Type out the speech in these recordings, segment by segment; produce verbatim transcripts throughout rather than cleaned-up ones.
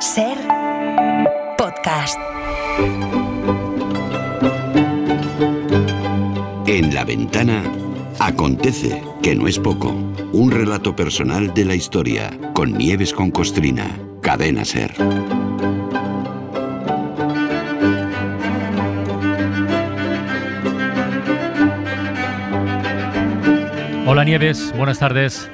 Ser podcast. En La Ventana acontece, que no es poco, un relato personal de la historia, con Nieves con Costrina, Cadena Ser. Hola Nieves, buenas tardes.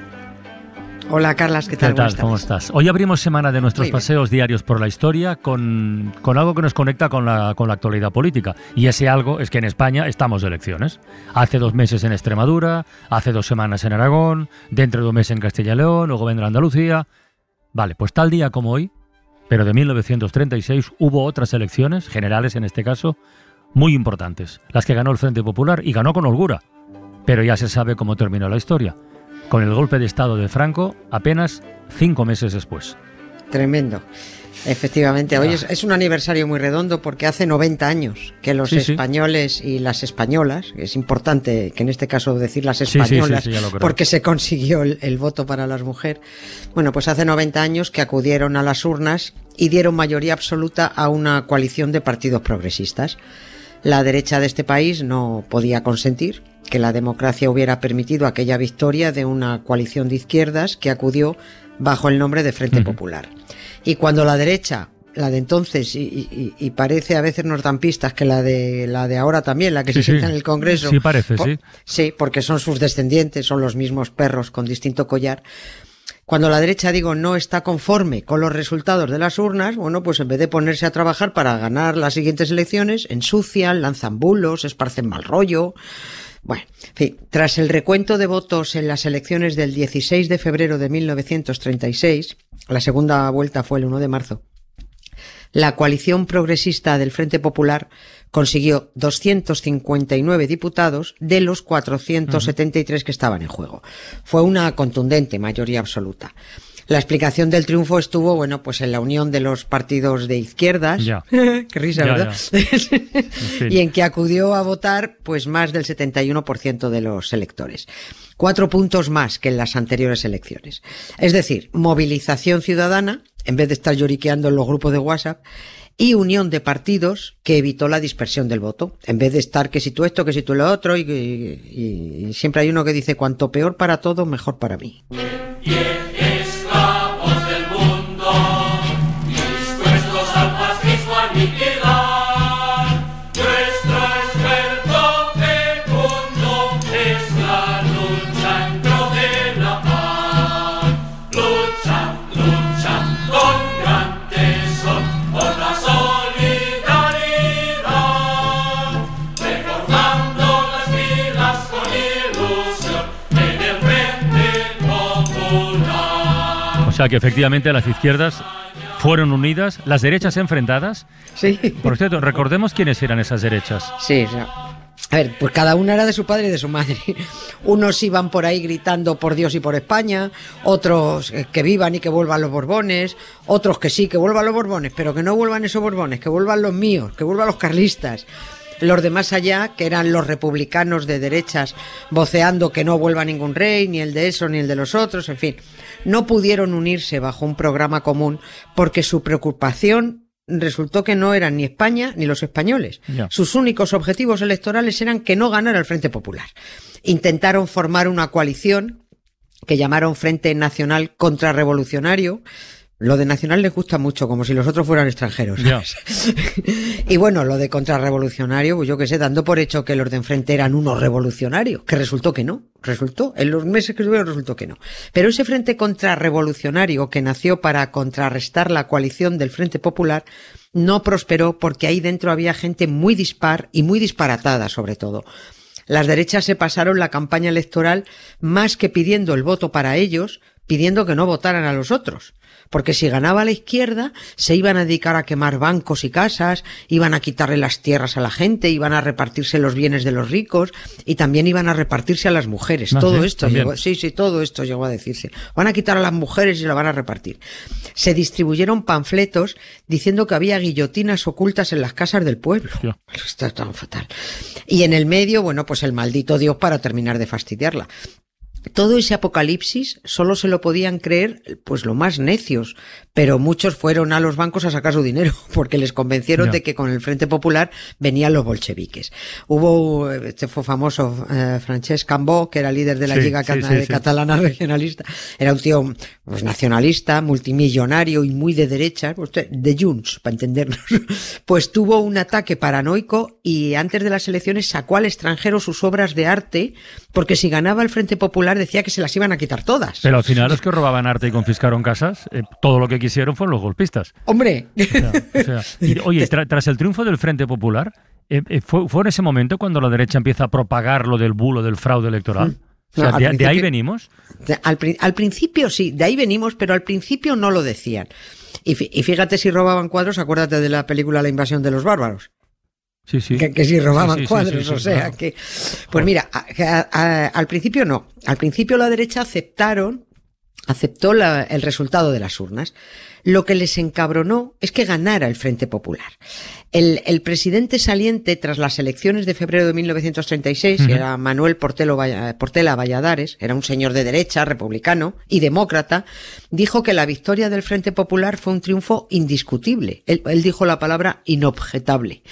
Hola Carlas, ¿qué tal? ¿Qué tal? ¿Cómo estás? Hoy abrimos semana de nuestros paseos diarios por la historia con, con algo que nos conecta con la, con la actualidad política. Y ese algo es que en España estamos de elecciones. Hace dos meses en Extremadura, hace dos semanas en Aragón, dentro de un mes en Castilla y León, luego vendrá Andalucía. Vale, pues tal día como hoy, pero de mil novecientos treinta y seis, hubo otras elecciones, generales en este caso, muy importantes. Las que ganó el Frente Popular y ganó con holgura. Pero ya se sabe cómo terminó la historia, con el golpe de Estado de Franco apenas cinco meses después. Tremendo. Efectivamente, hoy es, es un aniversario muy redondo porque hace noventa años que los sí, españoles sí. y las españolas, es importante que en este caso decir las españolas, sí, sí, sí, sí, porque se consiguió el, el voto para las mujeres, bueno, pues hace noventa años que acudieron a las urnas y dieron mayoría absoluta a una coalición de partidos progresistas. La derecha de este país no podía consentir que la democracia hubiera permitido aquella victoria de una coalición de izquierdas que acudió bajo el nombre de Frente uh-huh. Popular. Y cuando la derecha, la de entonces, y, y, y parece a veces nos dan pistas que la de la de ahora también, la que sí, se sienta sí. en el Congreso. Sí, parece, por, sí. Sí, porque son sus descendientes, son los mismos perros con distinto collar. Cuando la derecha, digo, no está conforme con los resultados de las urnas, bueno, pues en vez de ponerse a trabajar para ganar las siguientes elecciones, ensucian, lanzan bulos, esparcen mal rollo. Bueno, en fin, tras el recuento de votos en las elecciones del dieciséis de febrero de mil novecientos treinta y seis, la segunda vuelta fue el uno de marzo, la coalición progresista del Frente Popular consiguió doscientos cincuenta y nueve diputados de los cuatrocientos setenta y tres que estaban en juego. Fue una contundente mayoría absoluta. La explicación del triunfo estuvo, bueno, pues en la unión de los partidos de izquierdas. Ya. Qué risa, ya, ¿verdad? Ya. Sí. Y en que acudió a votar, pues más del setenta y uno por ciento de los electores. Cuatro puntos más que en las anteriores elecciones. Es decir, movilización ciudadana, en vez de estar lloriqueando en los grupos de WhatsApp, y unión de partidos que evitó la dispersión del voto. En vez de estar que si tú esto, que si tú lo otro, y, y, y siempre hay uno que dice cuanto peor para todo, mejor para mí. Yeah. O sea que efectivamente las izquierdas fueron unidas, las derechas enfrentadas. Sí. Por cierto, recordemos quiénes eran esas derechas. Sí, sí. A ver, pues cada una era de su padre y de su madre. Unos iban por ahí gritando por Dios y por España, otros que vivan y que vuelvan los Borbones, otros que sí, que vuelvan los Borbones, pero que no vuelvan esos Borbones, que vuelvan los míos, que vuelvan los carlistas. Los de más allá, que eran los republicanos de derechas, voceando que no vuelva ningún rey, ni el de eso, ni el de los otros, en fin. No pudieron unirse bajo un programa común porque su preocupación resultó que no eran ni España ni los españoles. Yeah. Sus únicos objetivos electorales eran que no ganara el Frente Popular. Intentaron formar una coalición que llamaron Frente Nacional Contrarrevolucionario. Lo de nacional les gusta mucho, como si los otros fueran extranjeros. Yeah. Y bueno, lo de contrarrevolucionario, pues yo qué sé, dando por hecho que los de enfrente eran unos revolucionarios, que resultó que no, resultó, en los meses que estuvieron resultó que no. Pero ese frente contrarrevolucionario que nació para contrarrestar la coalición del Frente Popular no prosperó porque ahí dentro había gente muy dispar y muy disparatada sobre todo. Las derechas se pasaron la campaña electoral más que pidiendo el voto para ellos, pidiendo que no votaran a los otros. Porque si ganaba la izquierda, se iban a dedicar a quemar bancos y casas, iban a quitarle las tierras a la gente, iban a repartirse los bienes de los ricos y también iban a repartirse a las mujeres. No, todo sí, esto llegó, sí, sí, todo esto llegó a decirse. Van a quitar a las mujeres y la van a repartir. Se distribuyeron panfletos diciendo que había guillotinas ocultas en las casas del pueblo. Sí. Está tan fatal. Y en el medio, bueno, pues el maldito Dios para terminar de fastidiarla. todo ese apocalipsis solo se lo podían creer pues los más necios, pero muchos fueron a los bancos a sacar su dinero porque les convencieron no. de que con el Frente Popular venían los bolcheviques. Hubo, este fue famoso, eh, Francesc Cambó, que era líder de la sí, Lliga sí, sí, Catalana sí. Regionalista, era un tío pues, nacionalista, multimillonario y muy de derecha, de Junts, para entendernos, pues tuvo un ataque paranoico y antes de las elecciones sacó al extranjero sus obras de arte porque si ganaba el Frente Popular decía que se las iban a quitar todas. Pero al final los que robaban arte y confiscaron casas, eh, todo lo que quisieron fueron los golpistas. ¡Hombre! O sea, o sea, y, oye, tra tras el triunfo del Frente Popular, eh, eh, fue, ¿fue en ese momento cuando la derecha empieza a propagar lo del bulo del fraude electoral? O sea, no, de, ¿de ahí venimos? De, al, al principio sí, de ahí venimos, pero al principio no lo decían. Y, y fíjate si robaban cuadros, acuérdate de la película La invasión de los bárbaros. Sí, sí. Que, que si robaban sí, sí, cuadros, sí, sí, sí, o sea claro. que... Pues mira, a, a, a, al principio no. Al principio la derecha aceptaron, aceptó la, el resultado de las urnas. Lo que les encabronó es que ganara el Frente Popular. El, el presidente saliente tras las elecciones de febrero de mil novecientos treinta y seis, uh-huh. que era Manuel Portelo, Portela Valladares, era un señor de derecha, republicano y demócrata, dijo que la victoria del Frente Popular fue un triunfo indiscutible. Él, él dijo la palabra inobjetable.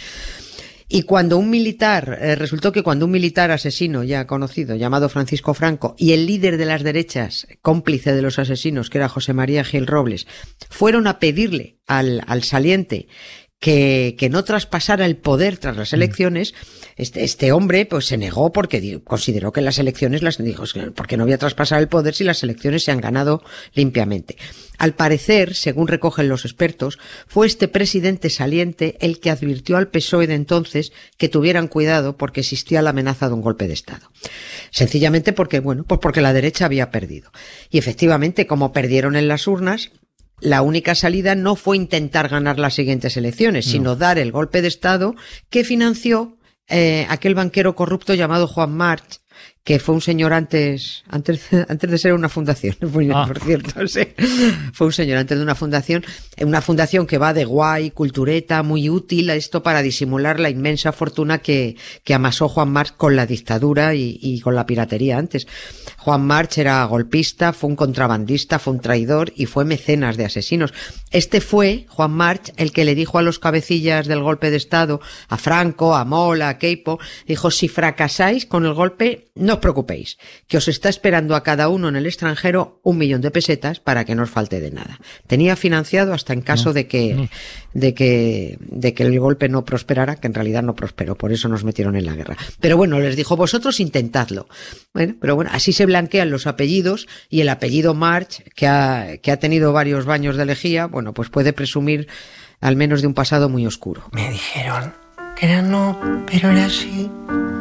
Y cuando un militar, eh, resultó que cuando un militar asesino ya conocido, llamado Francisco Franco, y el líder de las derechas, cómplice de los asesinos, que era José María Gil Robles, fueron a pedirle al, al saliente que, que no traspasara el poder tras las elecciones, este, este hombre pues se negó porque consideró que las elecciones las dijo, porque no voy a traspasar el poder si las elecciones se han ganado limpiamente. Al parecer, según recogen los expertos, fue este presidente saliente el que advirtió al P S O E de entonces que tuvieran cuidado porque existía la amenaza de un golpe de Estado. Sencillamente porque, bueno, pues porque la derecha había perdido. Y efectivamente, como perdieron en las urnas, la única salida no fue intentar ganar las siguientes elecciones, no. sino dar el golpe de Estado que financió eh, aquel banquero corrupto llamado Juan March, que fue un señor antes antes antes de ser una fundación, ah. por cierto, sí. Fue un señor antes de una fundación, una fundación que va de guay, cultureta, muy útil a esto para disimular la inmensa fortuna que, que amasó Juan March con la dictadura y, y con la piratería antes. Juan March era golpista, fue un contrabandista, fue un traidor y fue mecenas de asesinos. Este fue, Juan March, el que le dijo a los cabecillas del golpe de Estado, a Franco, a Mola, a Queipo, dijo, si fracasáis con el golpe, no os preocupéis, que os está esperando a cada uno en el extranjero un millón de pesetas para que no os falte de nada. Tenía financiado hasta en caso no, de que, no. de que, de que el golpe no prosperara, que en realidad no prosperó, por eso nos metieron en la guerra. Pero bueno, les dijo, vosotros intentadlo. Bueno, pero bueno, así se blanquean los apellidos y el apellido March, que ha, que ha tenido varios baños de lejía, bueno, pues puede presumir al menos de un pasado muy oscuro. Me dijeron que era no, pero era sí.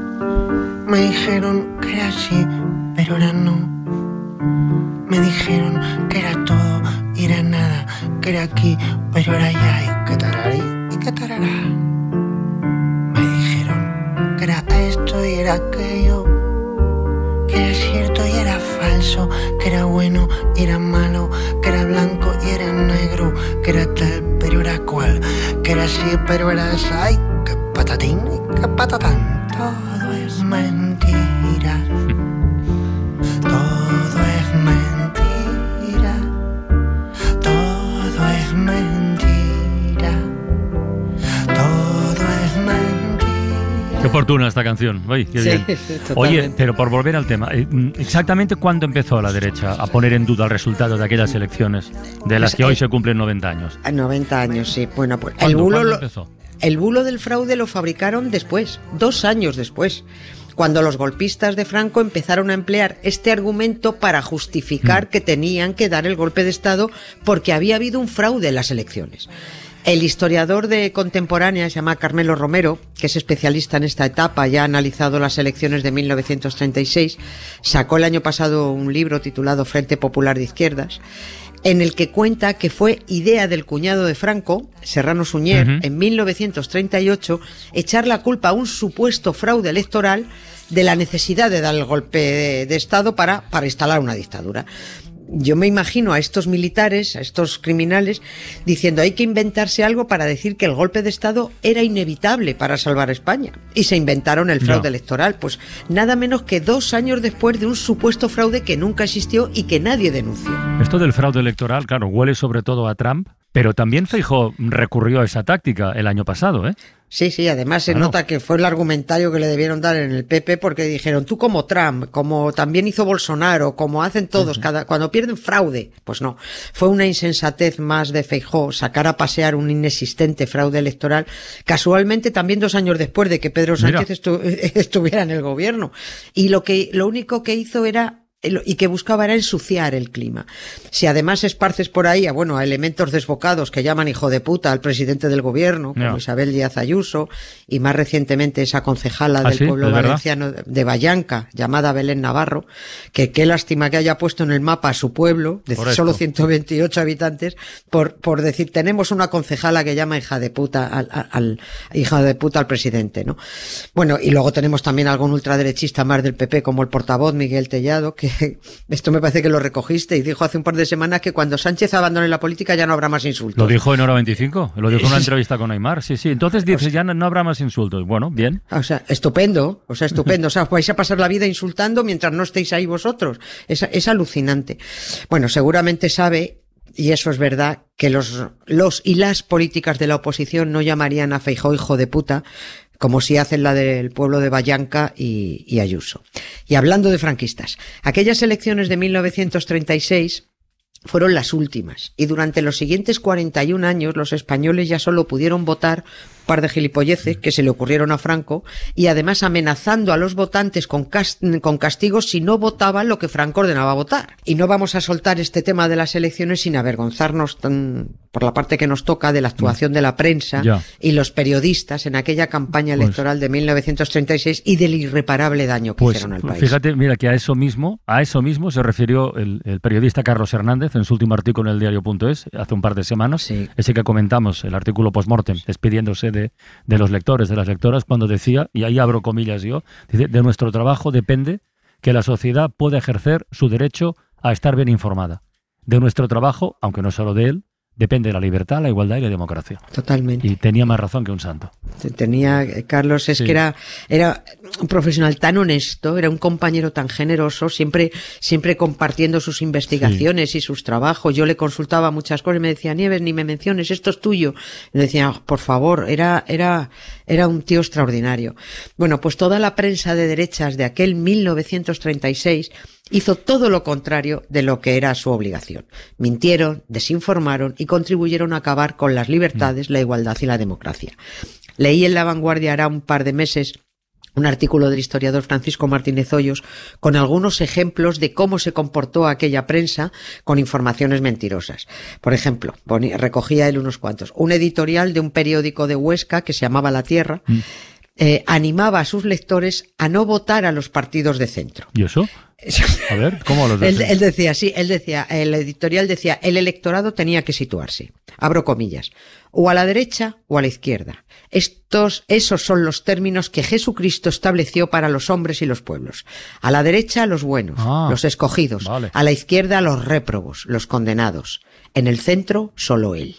Me dijeron que era así, pero era no. Me dijeron que era todo y era nada, que era aquí, pero era allá y que tararí y que tarará. Me dijeron que era esto y era aquello, que era cierto y era falso, que era bueno y era malo, que era blanco y era negro, que era tal pero era cual, que era así pero era esa, y que patatín y que patatán. Todo es mentira, todo es mentira, todo es mentira, todo es mentira. Qué oportuna esta canción, Oye, qué sí, bien. Oye, pero por volver al tema, ¿exactamente cuándo empezó la derecha a poner en duda el resultado de aquellas elecciones de las que hoy se cumplen noventa años? noventa años, sí. Bueno, pues el bulo lo... empezó? El bulo del fraude lo fabricaron después, dos años después, cuando los golpistas de Franco empezaron a emplear este argumento para justificar que tenían que dar el golpe de Estado porque había habido un fraude en las elecciones. El historiador de contemporánea, se llama Carmelo Romero, que es especialista en esta etapa, ya ha analizado las elecciones de mil novecientos treinta y seis, sacó el año pasado un libro titulado Frente Popular de Izquierdas, en el que cuenta que fue idea del cuñado de Franco, Serrano Suñer, uh-huh. en mil novecientos treinta y ocho, echar la culpa a un supuesto fraude electoral de la necesidad de dar el golpe de, de Estado para, para instalar una dictadura. yo me imagino a estos militares, a estos criminales, diciendo hay que inventarse algo para decir que el golpe de Estado era inevitable para salvar a España. Y se inventaron el fraude no. electoral. Pues nada menos que dos años después de un supuesto fraude que nunca existió y que nadie denunció. Esto del fraude electoral, claro, huele sobre todo a Trump, pero también Feijóo recurrió a esa táctica el año pasado, ¿eh? Sí, sí, además se claro. nota que fue el argumentario que le debieron dar en el P P porque dijeron, tú como Trump, como también hizo Bolsonaro, como hacen todos, uh-huh. cada cuando pierden fraude. Pues no, fue una insensatez más de Feijóo sacar a pasear un inexistente fraude electoral, casualmente también dos años después de que Pedro Sánchez estu- estuviera en el gobierno. Y lo que lo único que hizo era y que buscaba era ensuciar el clima. Si además esparces por ahí a, bueno, a elementos desbocados que llaman hijo de puta al presidente del gobierno, como no. Isabel Díaz Ayuso, y más recientemente esa concejala ¿Ah, del sí? pueblo ¿De valenciano verdad? de Vallanca, llamada Belén Navarro, que qué lástima que haya puesto en el mapa a su pueblo, de solo ciento veintiocho habitantes, por, por decir, tenemos una concejala que llama hija de puta al, al, al hija de puta al presidente, ¿no? Bueno, y luego tenemos también algún ultraderechista más del P P, como el portavoz Miguel Tellado, que esto me parece que lo recogiste y dijo hace un par de semanas que cuando Sánchez abandone la política ya no habrá más insultos. Lo dijo en Hora veinticinco, lo dijo en una entrevista con Aymar, sí, sí. Entonces dice, o sea, ya no, no habrá más insultos. Bueno, bien. O sea, estupendo, o sea, estupendo. O sea, vais a pasar la vida insultando mientras no estéis ahí vosotros. Es, es alucinante. Bueno, seguramente sabe, y eso es verdad, que los, los y las políticas de la oposición no llamarían a Feijóo hijo de puta, como si hacen la del pueblo de Vallanca y, y Ayuso. Y hablando de franquistas, aquellas elecciones de mil novecientos treinta y seis fueron las últimas, y durante los siguientes cuarenta y un años los españoles ya solo pudieron votar un par de gilipolleces que se le ocurrieron a Franco, y además amenazando a los votantes con, cast- con castigos si no votaban lo que Franco ordenaba votar. Y no vamos a soltar este tema de las elecciones sin avergonzarnos tan, por la parte que nos toca de la actuación de la prensa ya. y los periodistas en aquella campaña electoral pues, de mil novecientos treinta y seis y del irreparable daño que pues, hicieron al país. Fíjate, mira que a eso mismo, a eso mismo se refirió el, el periodista Carlos Hernández en su último artículo en el diario punto es hace un par de semanas, sí. ese que comentamos, el artículo post-mortem, despidiéndose de, de los lectores, de las lectoras, cuando decía, y ahí abro comillas yo, dice, de nuestro trabajo depende que la sociedad pueda ejercer su derecho a estar bien informada. De nuestro trabajo, aunque no solo de él, depende de la libertad, la igualdad y la democracia. Totalmente. Y tenía más razón que un santo. Tenía, Carlos, es sí. que era, era un profesional tan honesto, era un compañero tan generoso, siempre, siempre compartiendo sus investigaciones sí. y sus trabajos. Yo le consultaba muchas cosas y me decía, Nieves, ni me menciones, esto es tuyo. Y le decía, por favor, era, era, era un tío extraordinario. Bueno, pues toda la prensa de derechas de aquel mil novecientos treinta y seis hizo todo lo contrario de lo que era su obligación. Mintieron, desinformaron y contribuyeron a acabar con las libertades, la igualdad y la democracia. Leí en La Vanguardia hará un par de meses un artículo del historiador Francisco Martínez Hoyos con algunos ejemplos de cómo se comportó aquella prensa con informaciones mentirosas. Por ejemplo, ponía, recogía él unos cuantos. Un editorial de un periódico de Huesca que se llamaba La Tierra mm. eh, animaba a sus lectores a no votar a los partidos de centro. ¿Y eso? A ver, ¿cómo los él, él decía, sí, él decía, el editorial decía, el electorado tenía que situarse, abro comillas, o a la derecha o a la izquierda. Estos, esos son los términos que Jesucristo estableció para los hombres y los pueblos. A la derecha, los buenos, ah, los escogidos. Vale. A la izquierda, los réprobos, los condenados. En el centro, solo él.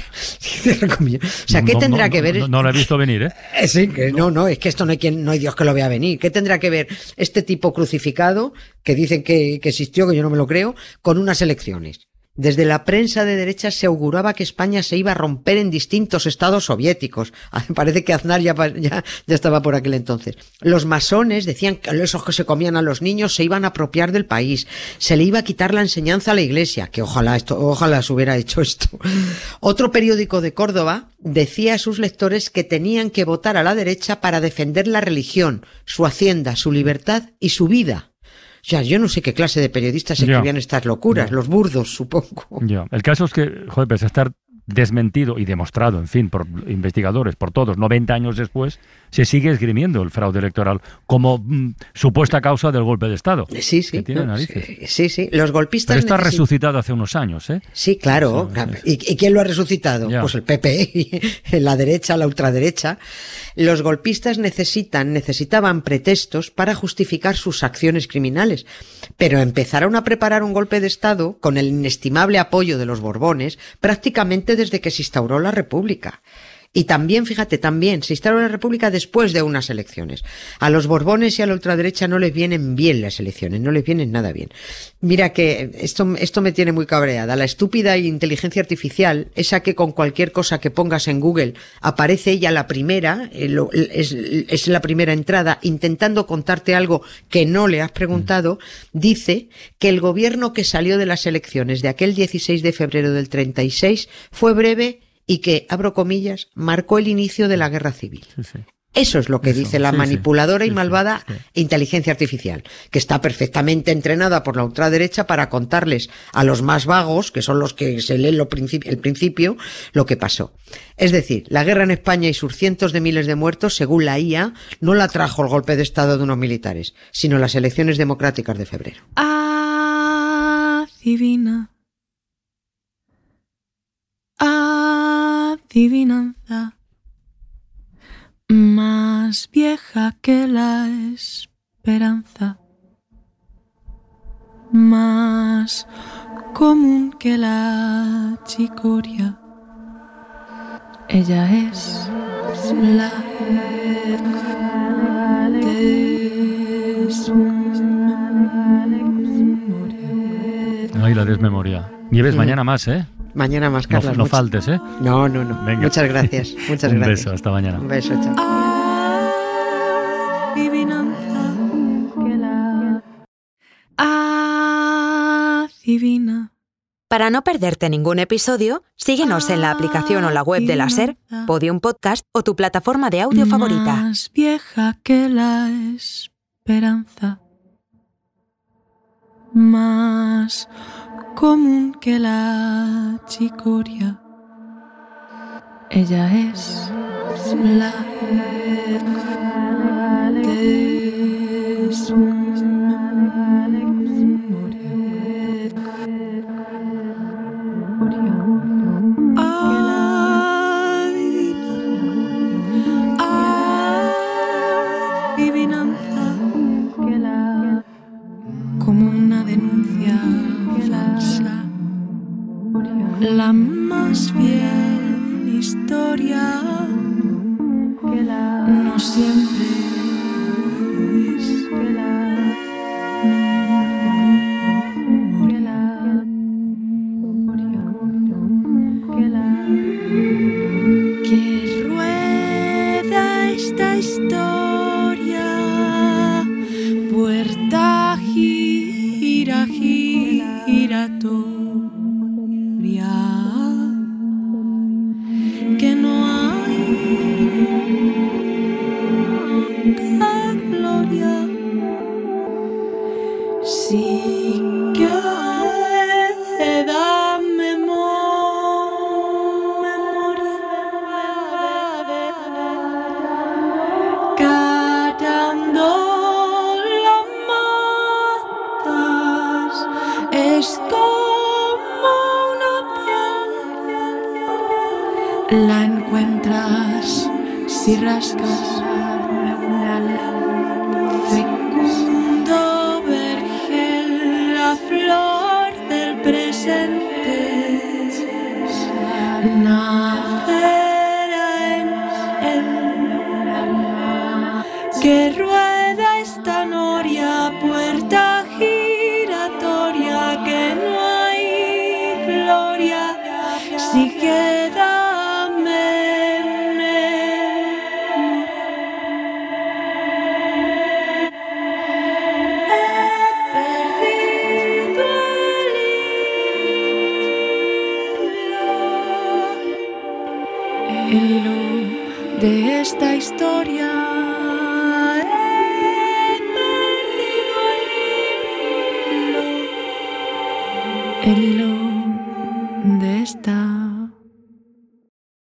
O sea, ¿qué no, tendrá no, que ver? No, no lo he visto venir, ¿eh? Sí, que no, no, es que esto no hay quien, no hay Dios que lo vea venir. ¿Qué tendrá que ver este tipo crucificado, que dicen que, que existió, que yo no me lo creo, con unas elecciones? Desde la prensa de derecha se auguraba que España se iba a romper en distintos estados soviéticos. Parece que Aznar ya, ya, ya estaba por aquel entonces. Los masones decían que esos que se comían a los niños se iban a apropiar del país. Se le iba a quitar la enseñanza a la iglesia, que ojalá esto, ojalá se hubiera hecho esto. Otro periódico de Córdoba decía a sus lectores que tenían que votar a la derecha para defender la religión, su hacienda, su libertad y su vida. O sea, yo no sé qué clase de periodistas escribían estas locuras, ya. Los burdos, supongo. Ya. El caso es que, joder, pese a estar desmentido y demostrado, en fin, por investigadores, por todos, noventa años después, se sigue esgrimiendo el fraude electoral como mm, supuesta causa del golpe de Estado. Sí, sí. Que tiene narices. Sí, sí. Los golpistas... Pero está necesitan... resucitado hace unos años, ¿eh? Sí, claro. Eso, eso. ¿Y, ¿Y quién lo ha resucitado? Ya. Pues el P P, la derecha, la ultraderecha. Los golpistas necesitan, necesitaban pretextos para justificar sus acciones criminales, pero empezaron a preparar un golpe de Estado con el inestimable apoyo de los Borbones prácticamente desde que se instauró la República. Y también, fíjate, también se instauró la República después de unas elecciones. A los Borbones y a la ultraderecha no les vienen bien las elecciones, no les vienen nada bien. Mira que esto, esto me tiene muy cabreada. La estúpida inteligencia artificial, esa que con cualquier cosa que pongas en Google aparece ella la primera, es, es la primera entrada, intentando contarte algo que no le has preguntado, dice que el gobierno que salió de las elecciones de aquel dieciséis de febrero del treinta y seis fue breve y que, abro comillas, marcó el inicio de la guerra civil. Sí, sí. Eso es lo que Eso, dice la sí, manipuladora sí, y malvada sí, sí. inteligencia artificial, que está perfectamente entrenada por la ultraderecha para contarles a los más vagos, que son los que se leen lo principi- el principio, lo que pasó. Es decir, la guerra en España y sus cientos de miles de muertos, según la I A, no la trajo el golpe de Estado de unos militares, sino las elecciones democráticas de febrero. Adivina. Adivinanza más vieja que la esperanza, más común que la chicoria. Ella es la desmemoria. Ay, la desmemoria. Nieves, sí. Mañana más, ¿eh? Mañana más, Carlos. No, no faltes, ¿eh? No, no, no. Venga. Muchas gracias. Muchas Un gracias. beso, hasta mañana. Un beso, chao. Adivinanza que la adivina. Para no perderte ningún episodio, síguenos en la aplicación o la web de la SER, Podium Podcast o tu plataforma de audio favorita. Más vieja que la esperanza, más común que la chicoria. Ella es la adivinanza que la como una denuncia falsa, la más fiel historia que la no siempre es que la que la que la que rueda esta historia, puerta gira giratoria, que no hay nunca gloria, sí que da memoria, callando la matas, es como una piel, la encuentras si rascas fecundo vergel, la flor del presente nacerá en él, que rueda esta noria, puerta giratoria, que no hay gloria si queda el hilo de esta historia. He perdido el hilo, el hilo